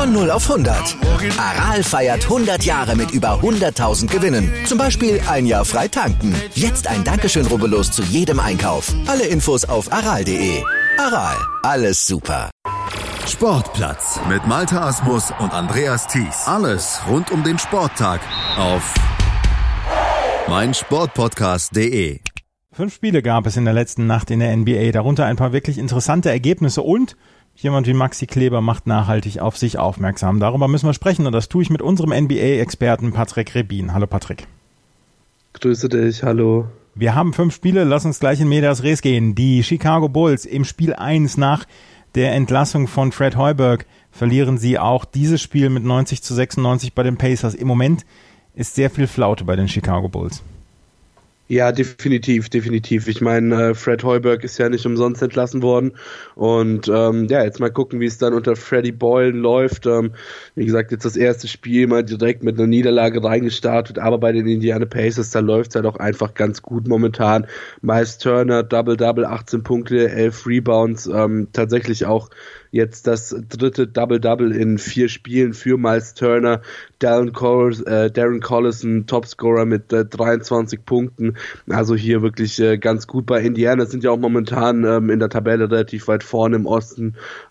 Von 0 auf 100. Aral feiert 100 Jahre mit über 100.000 Gewinnen. Zum Beispiel ein Jahr frei tanken. Jetzt ein Dankeschön, rubbellos zu jedem Einkauf. Alle Infos auf aral.de. Aral, alles super. Sportplatz mit Malte Asmus und Andreas Thies. Alles rund um den Sporttag auf meinsportpodcast.de. 5 Spiele gab es in der letzten Nacht in der NBA, darunter ein paar wirklich interessante Ergebnisse und jemand wie Maxi Kleber macht nachhaltig auf sich aufmerksam. Darüber müssen wir sprechen und das tue ich mit unserem NBA-Experten Patrick Rebin. Hallo Patrick. Grüße dich, hallo. Wir haben 5 Spiele, lass uns gleich in Medias Res gehen. Die Chicago Bulls im Spiel 1 nach der Entlassung von Fred Hoiberg verlieren sie auch dieses Spiel mit 90-96 bei den Pacers. Im Moment ist sehr viel Flaute bei den Chicago Bulls. Ja, definitiv. Ich meine, Fred Hoiberg ist ja nicht umsonst entlassen worden und jetzt mal gucken, wie es dann unter Freddie Boyle läuft. Wie gesagt, jetzt das erste Spiel mal direkt mit einer Niederlage reingestartet, aber bei den Indiana Pacers, da läuft es halt auch einfach ganz gut momentan. Miles Turner, Double-Double, 18 Punkte, 11 Rebounds, tatsächlich auch jetzt das dritte Double-Double in 4 Spielen für Miles Turner. Darren Collison, Topscorer mit 23 Punkten. Also hier wirklich ganz gut bei Indiana. Sind ja auch momentan in der Tabelle relativ weit vorne im Osten.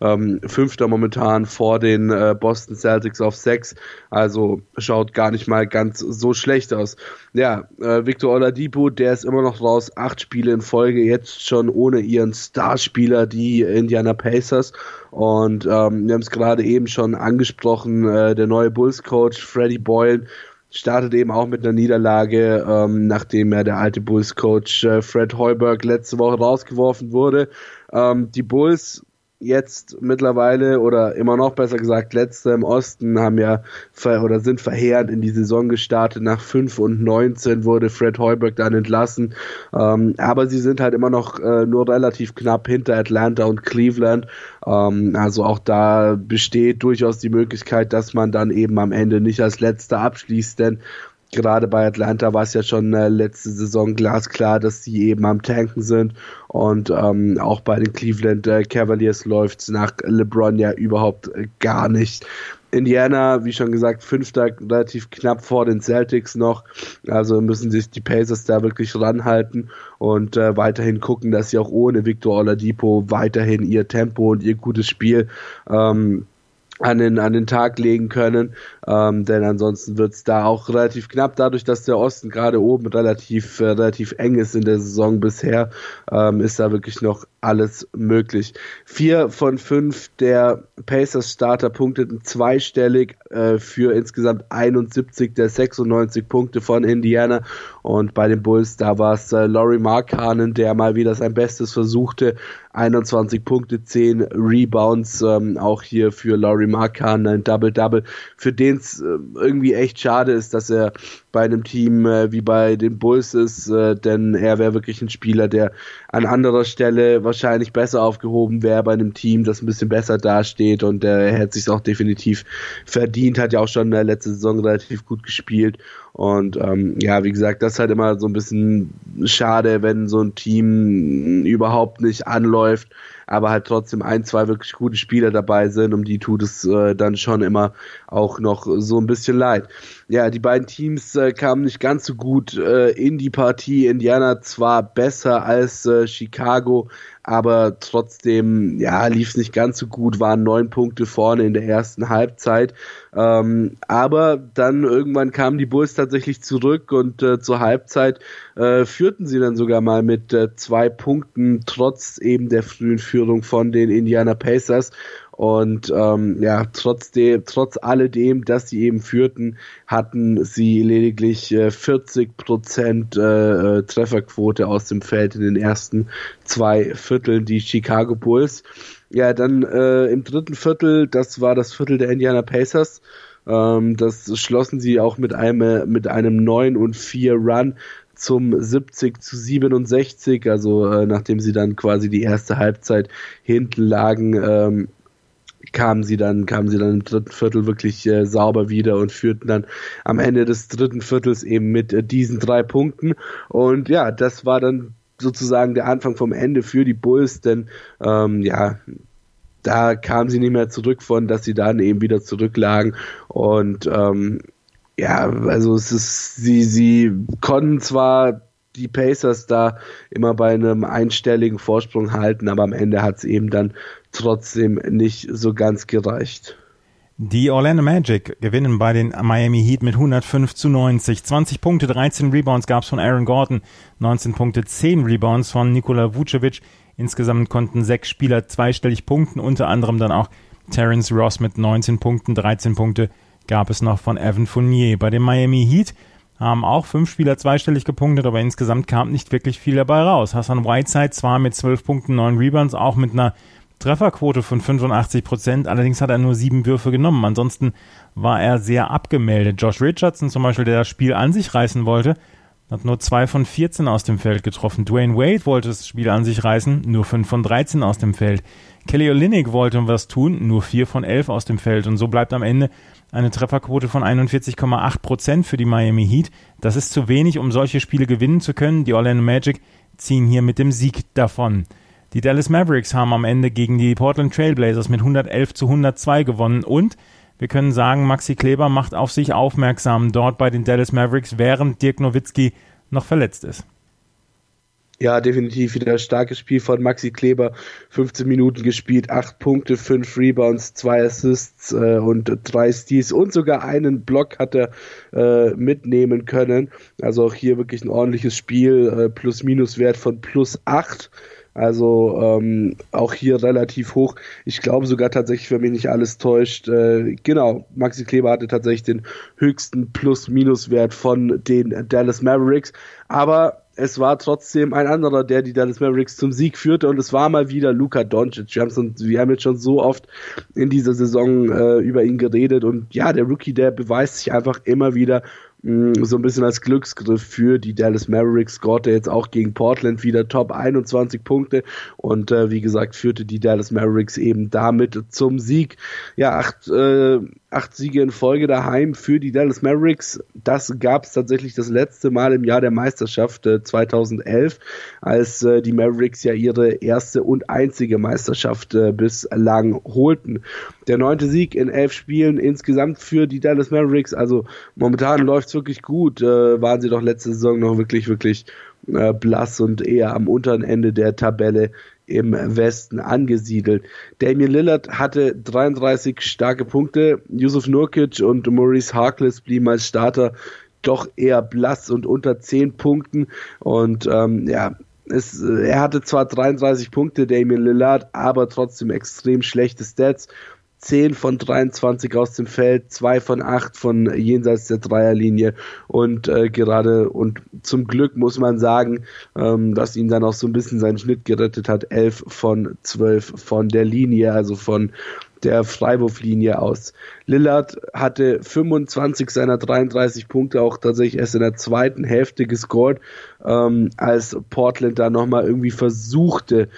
5. momentan vor den Boston Celtics auf 6. Also schaut gar nicht mal ganz so schlecht aus. Ja, Victor Oladipo, der ist immer noch raus. 8 Spiele in Folge, jetzt schon ohne ihren Starspieler, die Indiana Pacers. Und wir haben es gerade eben schon angesprochen, der neue Bulls-Coach Freddie Boyle startet eben auch mit einer Niederlage, nachdem der alte Bulls-Coach Fred Hoiberg letzte Woche rausgeworfen wurde. Die Bulls jetzt mittlerweile oder immer noch besser gesagt letzte im Osten sind verheerend in die Saison gestartet. Nach 5-19 wurde Fred Hoiberg dann entlassen, aber sie sind halt immer noch nur relativ knapp hinter Atlanta und Cleveland, also auch da besteht durchaus die Möglichkeit, dass man dann eben am Ende nicht als Letzter abschließt, denn gerade bei Atlanta war es ja schon letzte Saison glasklar, dass sie eben am Tanken sind und auch bei den Cleveland Cavaliers läuft es nach LeBron ja überhaupt gar nicht. Indiana, wie schon gesagt, 5. relativ knapp vor den Celtics noch, also müssen sich die Pacers da wirklich ranhalten und weiterhin gucken, dass sie auch ohne Victor Oladipo weiterhin ihr Tempo und ihr gutes Spiel an den Tag legen können, denn ansonsten wird's da auch relativ knapp, dadurch, dass der Osten gerade oben relativ eng ist in der Saison bisher, ist da wirklich noch alles möglich. 4 von 5 der Pacers Starter punkteten zweistellig für insgesamt 71 der 96 Punkte von Indiana und bei den Bulls, da war es Lauri Markkanen, der mal wieder sein Bestes versuchte, 21 Punkte, 10 Rebounds, auch hier für Lauri Markkanen ein Double-Double, für den es irgendwie echt schade ist, dass er bei einem Team wie bei den Bulls ist, denn er wäre wirklich ein Spieler, der an anderer Stelle wahrscheinlich besser aufgehoben wäre bei einem Team, das ein bisschen besser dasteht und er hätte sich auch definitiv verdient, hat ja auch schon letzte Saison relativ gut gespielt und wie gesagt, das ist halt immer so ein bisschen schade, wenn so ein Team überhaupt nicht anläuft, aber halt trotzdem 1-2 wirklich gute Spieler dabei sind, um die tut es dann schon immer auch noch so ein bisschen leid. Ja, die beiden Teams kamen nicht ganz so gut in die Partie. Indiana zwar besser als Chicago, aber trotzdem lief es nicht ganz so gut, waren 9 Punkte vorne in der ersten Halbzeit. Aber dann irgendwann kamen die Bulls tatsächlich zurück und zur Halbzeit führten sie dann sogar mal mit 2 Punkten, trotz eben der frühen Führung von den Indiana Pacers. Und trotz alledem, dass sie eben führten, hatten sie lediglich 40% Trefferquote aus dem Feld in den ersten 2 Vierteln, die Chicago Bulls. Ja, dann im dritten Viertel, das war das Viertel der Indiana Pacers, das schlossen sie auch mit einem 9-4 Run zum 70-67, also nachdem sie dann quasi die erste Halbzeit hinten lagen, kamen sie dann im dritten Viertel wirklich sauber wieder und führten dann am Ende des dritten Viertels eben mit diesen 3 Punkten. Und ja, das war dann sozusagen der Anfang vom Ende für die Bulls, denn da kamen sie nicht mehr zurück von, dass sie dann eben wieder zurücklagen und also es ist, sie konnten zwar die Pacers da immer bei einem einstelligen Vorsprung halten, aber am Ende hat es eben dann trotzdem nicht so ganz gereicht. Die Orlando Magic gewinnen bei den Miami Heat mit 105-90. 20 Punkte, 13 Rebounds gab es von Aaron Gordon, 19 Punkte, 10 Rebounds von Nikola Vucevic. Insgesamt konnten 6 Spieler zweistellig punkten, unter anderem dann auch Terrence Ross mit 19 Punkten, 13 Punkte gab es noch von Evan Fournier. Bei den Miami Heat haben auch 5 Spieler zweistellig gepunktet, aber insgesamt kam nicht wirklich viel dabei raus. Hassan Whiteside zwar mit 12 Punkten, 9 Rebounds, auch mit einer Trefferquote von 85%, allerdings hat er nur 7 Würfe genommen. Ansonsten war er sehr abgemeldet. Josh Richardson zum Beispiel, der das Spiel an sich reißen wollte, hat nur 2 von 14 aus dem Feld getroffen. Dwayne Wade wollte das Spiel an sich reißen, nur 5 von 13 aus dem Feld. Kelly Olynyk wollte was tun, nur 4 von 11 aus dem Feld. Und so bleibt am Ende eine Trefferquote von 41,8% für die Miami Heat. Das ist zu wenig, um solche Spiele gewinnen zu können. Die Orlando Magic ziehen hier mit dem Sieg davon. Die Dallas Mavericks haben am Ende gegen die Portland Trail Blazers mit 111-102 gewonnen. Und wir können sagen, Maxi Kleber macht auf sich aufmerksam dort bei den Dallas Mavericks, während Dirk Nowitzki noch verletzt ist. Ja, definitiv wieder ein starkes Spiel von Maxi Kleber. 15 Minuten gespielt, 8 Punkte, 5 Rebounds, 2 Assists und 3 Steals und sogar einen Block hat er mitnehmen können. Also auch hier wirklich ein ordentliches Spiel, Plus-Minus-Wert von +8. Also auch hier relativ hoch. Ich glaube sogar tatsächlich, wenn mich nicht alles täuscht, genau, Maxi Kleber hatte tatsächlich den höchsten Plus-Minus-Wert von den Dallas Mavericks. Aber es war trotzdem ein anderer, der die Dallas Mavericks zum Sieg führte, und es war mal wieder Luka Doncic. Wir haben jetzt schon so oft in dieser Saison über ihn geredet, und ja, der Rookie, der beweist sich einfach immer wieder so ein bisschen als Glücksgriff für die Dallas Mavericks. Scorte jetzt auch gegen Portland wieder Top 21 Punkte und wie gesagt führte die Dallas Mavericks eben damit zum Sieg. Ja, 8 Siege in Folge daheim für die Dallas Mavericks. Das gab es tatsächlich das letzte Mal im Jahr der Meisterschaft 2011, als die Mavericks ja ihre erste und einzige Meisterschaft bislang holten. Der 9. Sieg in 11 Spielen insgesamt für die Dallas Mavericks. Also momentan läuft es wirklich gut. Waren sie doch letzte Saison noch wirklich blass und eher am unteren Ende der Tabelle im Westen angesiedelt. Damian Lillard hatte 33 starke Punkte. Jusuf Nurkic und Maurice Harkless blieben als Starter doch eher blass und unter 10 Punkten. Und er hatte zwar 33 Punkte, Damian Lillard, aber trotzdem extrem schlechte Stats. 10 von 23 aus dem Feld, 2 von 8 von jenseits der Dreierlinie und zum Glück muss man sagen, dass ihn dann auch so ein bisschen seinen Schnitt gerettet hat, 11 von 12 von der Linie, also von der Freiwurflinie aus. Lillard hatte 25 seiner 33 Punkte auch tatsächlich erst in der zweiten Hälfte gescored, als Portland da nochmal irgendwie versuchte,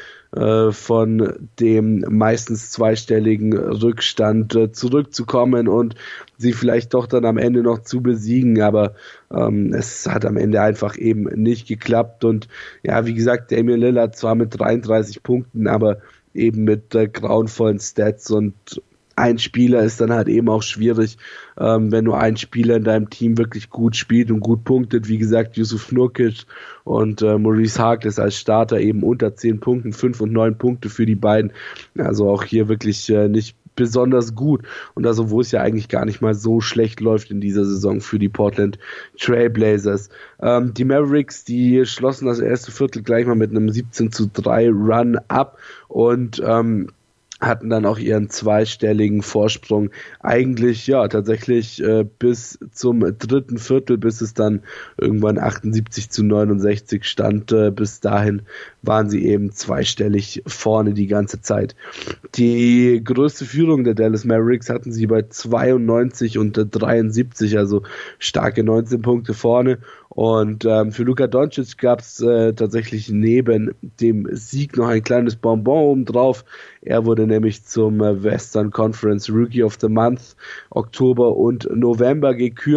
von dem meistens zweistelligen Rückstand zurückzukommen und sie vielleicht doch dann am Ende noch zu besiegen, aber es hat am Ende einfach eben nicht geklappt. Und ja, wie gesagt, Damian Lillard zwar mit 33 Punkten, aber eben mit grauenvollen Stats, und ein Spieler ist dann halt eben auch schwierig, wenn nur ein Spieler in deinem Team wirklich gut spielt und gut punktet. Wie gesagt, Jusuf Nurkic und Maurice Harkless als Starter eben unter 10 Punkten, 5 und 9 Punkte für die beiden. Also auch hier wirklich nicht besonders gut. Und also, wo es ja eigentlich gar nicht mal so schlecht läuft in dieser Saison für die Portland Trail Blazers. Die Mavericks, die schlossen das erste Viertel gleich mal mit einem 17-3 Run ab und hatten dann auch ihren zweistelligen Vorsprung eigentlich tatsächlich bis zum dritten Viertel, bis es dann irgendwann 78-69 stand. Bis dahin waren sie eben zweistellig vorne die ganze Zeit. Die größte Führung der Dallas Mavericks hatten sie bei 92 und 73, also starke 19 Punkte vorne. Und für Luka Doncic gab es tatsächlich neben dem Sieg noch ein kleines Bonbon obendrauf. Er wurde nämlich zum Western Conference Rookie of the Month Oktober und November gekürt.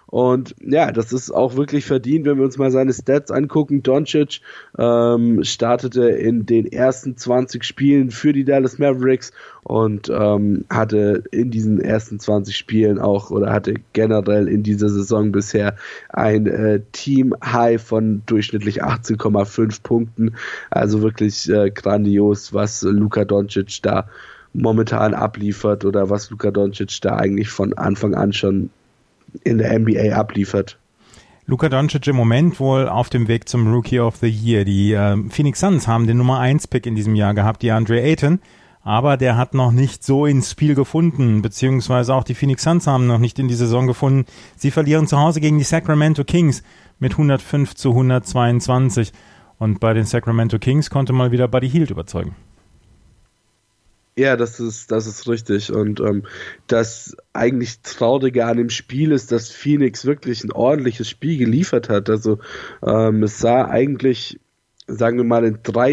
Und ja, das ist auch wirklich verdient, wenn wir uns mal seine Stats angucken. Doncic startete in den ersten 20 Spielen für die Dallas Mavericks und hatte in diesen ersten 20 Spielen auch oder hatte generell in dieser Saison bisher ein Team-High von durchschnittlich 18,5 Punkten. Also wirklich grandios, was Luka Doncic da momentan abliefert oder was Luka Doncic da eigentlich von Anfang an schon in der NBA abliefert. Luka Doncic im Moment wohl auf dem Weg zum Rookie of the Year. Die Phoenix Suns haben den Nummer 1 Pick in diesem Jahr gehabt, DeAndre Ayton, aber der hat noch nicht so ins Spiel gefunden, beziehungsweise auch die Phoenix Suns haben noch nicht in die Saison gefunden. Sie verlieren zu Hause gegen die Sacramento Kings mit 105-122 und bei den Sacramento Kings konnte mal wieder Buddy Hield überzeugen. Ja, das ist richtig. Und das eigentlich Traurige an dem Spiel ist, dass Phoenix wirklich ein ordentliches Spiel geliefert hat. Also es sah eigentlich, sagen wir mal, in 3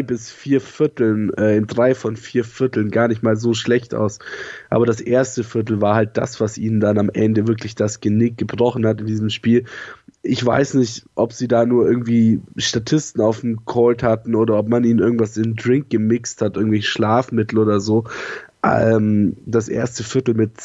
von 4 Vierteln gar nicht mal so schlecht aus. Aber das erste Viertel war halt das, was ihnen dann am Ende wirklich das Genick gebrochen hat in diesem Spiel. Ich weiß nicht, ob sie da nur irgendwie Statisten auf dem Court hatten oder ob man ihnen irgendwas in den Drink gemixt hat, irgendwie Schlafmittel oder so. Das erste Viertel mit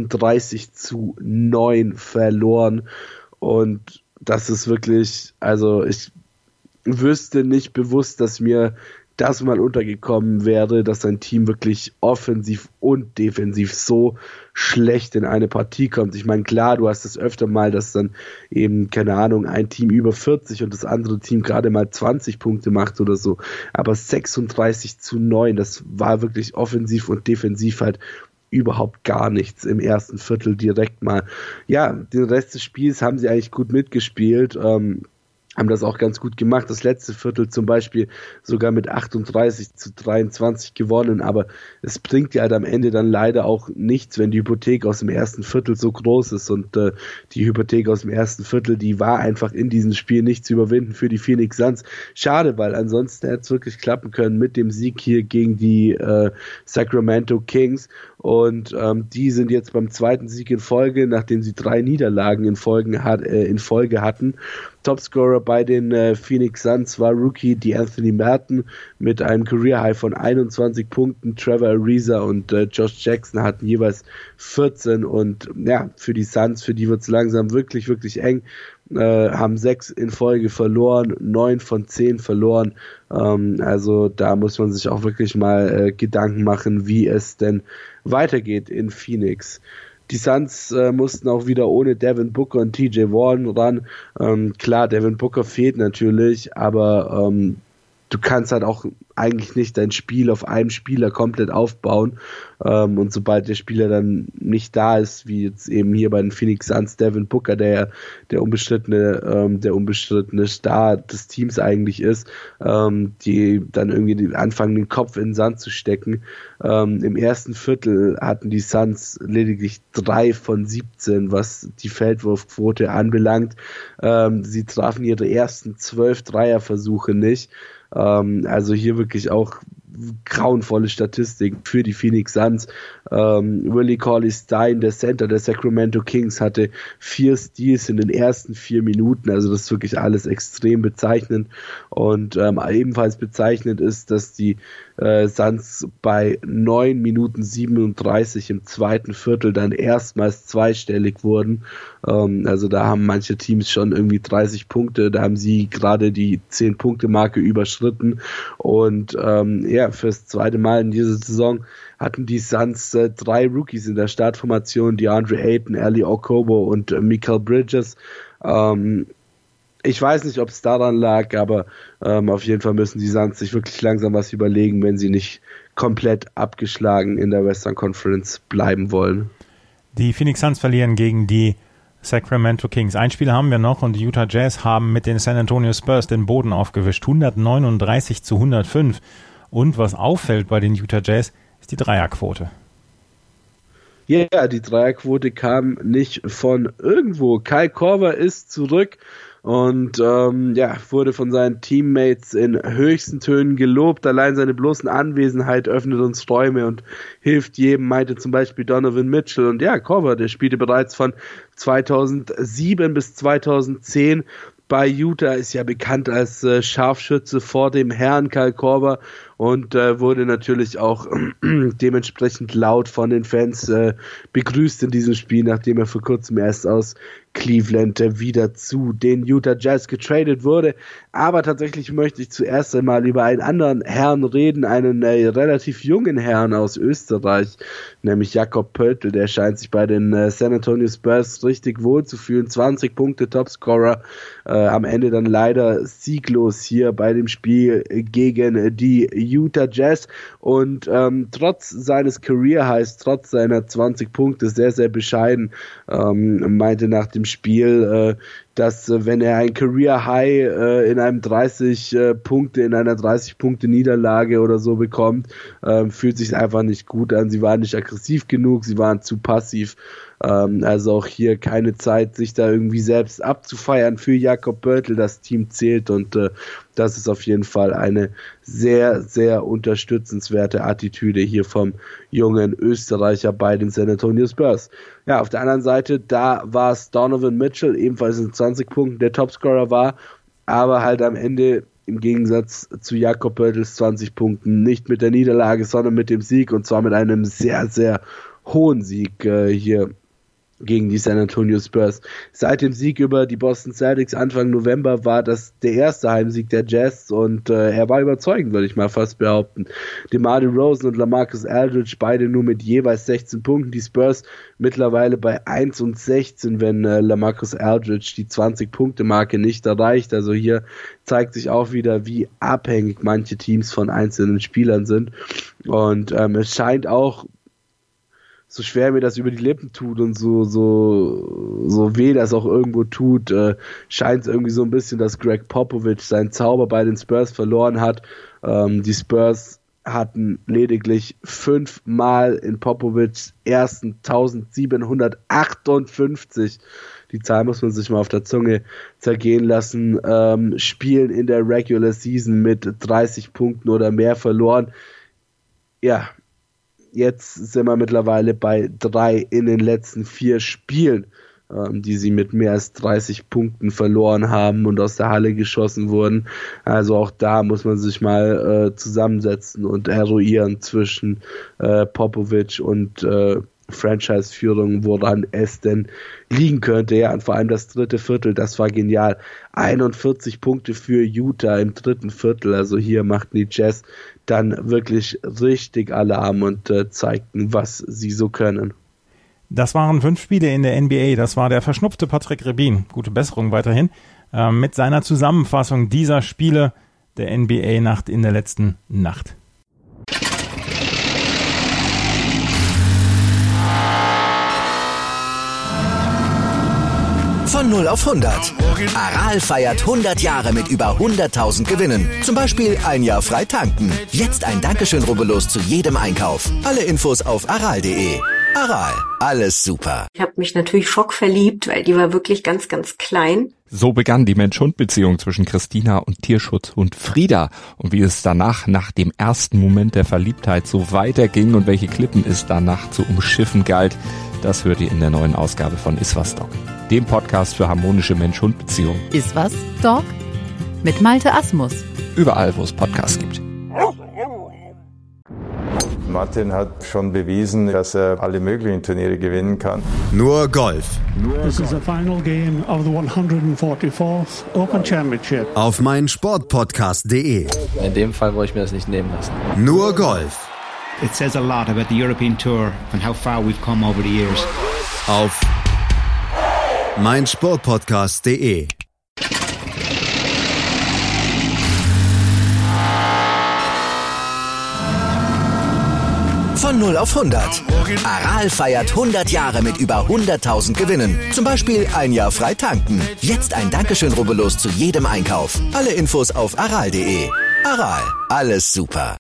36-9 verloren. Und das ist wirklich, also ich wüsste nicht bewusst, dass mir das mal untergekommen wäre, dass ein Team wirklich offensiv und defensiv so schlecht in eine Partie kommt. Ich meine, klar, du hast es öfter mal, dass dann eben, keine Ahnung, ein Team über 40 und das andere Team gerade mal 20 Punkte macht oder so. Aber 36-9, das war wirklich offensiv und defensiv halt überhaupt gar nichts im ersten Viertel direkt mal. Ja, den Rest des Spiels haben sie eigentlich gut mitgespielt, haben das auch ganz gut gemacht. Das letzte Viertel zum Beispiel sogar mit 38-23 gewonnen, aber es bringt ja halt am Ende dann leider auch nichts, wenn die Hypothek aus dem ersten Viertel so groß ist und die Hypothek aus dem ersten Viertel, die war einfach in diesem Spiel nicht zu überwinden für die Phoenix Suns. Schade, weil ansonsten hätte es wirklich klappen können mit dem Sieg hier gegen die Sacramento Kings und die sind jetzt beim zweiten Sieg in Folge, nachdem sie 3 Niederlagen in Folge hatten. Topscorer bei den Phoenix Suns war Rookie DeAnthony Melton mit einem Career High von 21 Punkten. Trevor Ariza und Josh Jackson hatten jeweils 14 und ja, für die Suns, für die wird es langsam wirklich, wirklich eng. Haben 6 in Folge verloren, 9 von 10 verloren. Also da muss man sich auch wirklich mal Gedanken machen, wie es denn weitergeht in Phoenix. Die Suns mussten auch wieder ohne Devin Booker und TJ Warren ran. Klar, Devin Booker fehlt natürlich, aber du kannst halt auch eigentlich nicht dein Spiel auf einem Spieler komplett aufbauen. Und sobald der Spieler dann nicht da ist, wie jetzt eben hier bei den Phoenix Suns, Devin Booker, der unbestrittene Star des Teams eigentlich ist, die dann irgendwie anfangen, den Kopf in den Sand zu stecken. Im ersten Viertel hatten die Suns lediglich 3 von 17, was die Feldwurfquote anbelangt. Sie trafen ihre ersten 12 Dreierversuche nicht. Also hier wirklich auch grauenvolle Statistik für die Phoenix Suns. Willie Cauley-Stein, der Center der Sacramento Kings, hatte 4 Steals in den ersten 4 Minuten. Also das ist wirklich alles extrem bezeichnend. Und ebenfalls bezeichnend ist, dass die Suns bei 9 Minuten 37 im zweiten Viertel dann erstmals zweistellig wurden. Also da haben manche Teams schon irgendwie 30 Punkte. Da haben sie gerade die 10-Punkte-Marke überschritten. Und fürs zweite Mal in dieser Saison hatten die Suns 3 Rookies in der Startformation, DeAndre Ayton, Eli Okobo und Mikal Bridges. Ich weiß nicht, ob es daran lag, aber auf jeden Fall müssen die Suns sich wirklich langsam was überlegen, wenn sie nicht komplett abgeschlagen in der Western Conference bleiben wollen. Die Phoenix Suns verlieren gegen die Sacramento Kings. Ein Spiel haben wir noch und die Utah Jazz haben mit den San Antonio Spurs den Boden aufgewischt. 139-105. Und was auffällt bei den Utah Jazz, ist die Dreierquote. Ja, die Dreierquote kam nicht von irgendwo. Kyle Korver ist zurück und wurde von seinen Teammates in höchsten Tönen gelobt. Allein seine bloßen Anwesenheit öffnet uns Träume und hilft jedem, meinte zum Beispiel Donovan Mitchell. Und ja, Korver, der spielte bereits von 2007 bis 2010 bei Utah, ist ja bekannt als Scharfschütze vor dem Herrn Kyle Korver und wurde natürlich auch dementsprechend laut von den Fans begrüßt in diesem Spiel, nachdem er vor kurzem erst aus Cleveland wieder zu den Utah Jazz getradet wurde. Aber tatsächlich möchte ich zuerst einmal über einen anderen Herrn reden, einen relativ jungen Herrn aus Österreich, nämlich Jakob Poeltl. Der scheint sich bei den San Antonio Spurs richtig wohl zu fühlen. 20 Punkte Topscorer, am Ende dann leider sieglos hier bei dem Spiel gegen die Utah Jazz und trotz seines Career Highs, trotz seiner 20 Punkte sehr, sehr bescheiden, meinte nach dem Spiel, dass wenn er ein Career High in einem 30 Punkte Niederlage oder so bekommt, fühlt sich einfach nicht gut an. Sie waren nicht aggressiv genug, sie waren zu passiv. Also auch hier keine Zeit, sich da irgendwie selbst abzufeiern für Jakob Poeltl. Das Team zählt und das ist auf jeden Fall eine sehr, sehr unterstützenswerte Attitüde hier vom jungen Österreicher bei den San Antonio Spurs. Ja, auf der anderen Seite, da war es Donovan Mitchell, ebenfalls in 20 Punkten der Topscorer war, aber halt am Ende im Gegensatz zu Jakob Poeltls 20 Punkten nicht mit der Niederlage, sondern mit dem Sieg und zwar mit einem sehr, sehr hohen Sieg hier gegen die San Antonio Spurs. Seit dem Sieg über die Boston Celtics Anfang November war das der erste Heimsieg der Jazz und er war überzeugend, würde ich mal fast behaupten. DeMar DeRozan und LaMarcus Aldridge beide nur mit jeweils 16 Punkten. Die Spurs mittlerweile bei 1 und 16, wenn LaMarcus Aldridge die 20-Punkte-Marke nicht erreicht. Also hier zeigt sich auch wieder, wie abhängig manche Teams von einzelnen Spielern sind. Und es scheint auch, so schwer mir das über die Lippen tut und so weh das auch irgendwo tut, scheint es irgendwie so ein bisschen, dass Greg Popovich seinen Zauber bei den Spurs verloren hat. Die Spurs hatten lediglich 5 Mal in Popovichs ersten 1758, die Zahl muss man sich mal auf der Zunge zergehen lassen, Spielen in der Regular Season mit 30 Punkten oder mehr verloren. Ja, jetzt sind wir mittlerweile bei 3 in den letzten 4 Spielen, die sie mit mehr als 30 Punkten verloren haben und aus der Halle geschossen wurden. Also auch da muss man sich mal zusammensetzen und eruieren zwischen Popovich und Franchise-Führung, woran es denn liegen könnte. Ja, und vor allem das dritte Viertel, das war genial. 41 Punkte für Utah im dritten Viertel. Also hier machten die Jazz dann wirklich richtig Alarm und zeigten, was sie so können. Das waren 5 Spiele in der NBA. Das war der verschnupfte Patrick Rebin. Gute Besserung weiterhin. Mit seiner Zusammenfassung dieser Spiele der NBA-Nacht in der letzten Nacht. Von 0 auf 100. Aral feiert 100 Jahre mit über 100.000 Gewinnen. Zum Beispiel ein Jahr frei tanken. Jetzt ein Dankeschön, rubbellos zu jedem Einkauf. Alle Infos auf aral.de. Aral, alles super. Ich habe mich natürlich schockverliebt, weil die war wirklich ganz, ganz klein. So begann die Mensch-Hund-Beziehung zwischen Christina und Tierschutzhund Frieda. Und wie es danach, nach dem ersten Moment der Verliebtheit, so weiterging und welche Klippen es danach zu umschiffen galt, das hört ihr in der neuen Ausgabe von Iswas Dog, dem Podcast für harmonische Mensch-Hund-Beziehungen. Iswas Dog mit Malte Asmus. Überall, wo es Podcasts gibt. Martin hat schon bewiesen, dass er alle möglichen Turniere gewinnen kann. Nur Golf. This is the final game of the 144th Open Championship. Auf meinsportpodcast.de. In dem Fall wollte ich mir das nicht nehmen lassen. Nur Golf. It says a lot about the European Tour and how far we've come over the years. Auf meinsportpodcast.de. Von 0 auf 100. Aral feiert 100 Jahre mit über 100.000 Gewinnen. Zum Beispiel ein Jahr frei tanken. Jetzt ein Dankeschön, rubbellos zu jedem Einkauf. Alle Infos auf aral.de. Aral, alles super.